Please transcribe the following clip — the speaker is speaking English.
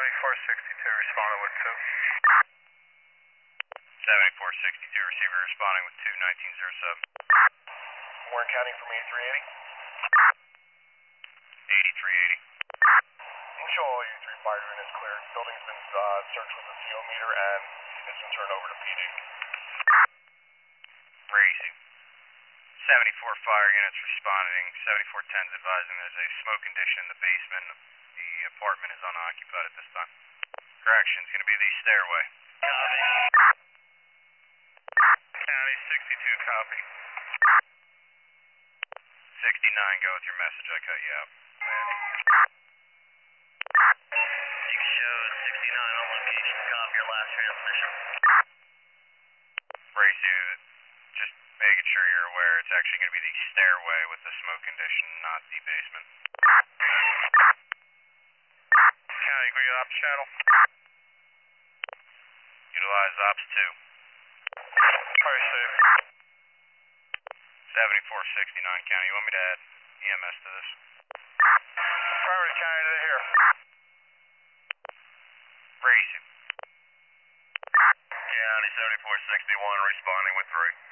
7462 responding with 2. 7462 receiver responding with 21907. Warren County from 8380. 8380. You can show all 83 fire units clear. Building's been searched with a CO meter and it's been turned over to PD. Raising. 74 fire units responding. 7410's advising there's a smoke condition in the basement. The apartment is unoccupied at this time. Correction's going to be the stairway. Copy. County 62, copy. 69, go with your message. I cut you out. You can show 69 on location. Copy your last transmission. Race you, just making sure you're aware it's actually going to be the stairway with the smoke condition, not the basement. County, go to your ops channel. Utilize ops 2. Fire safe. 7469 County, you want me to add EMS to this? Priority County, they're here. Racing. County 7461 responding with 3.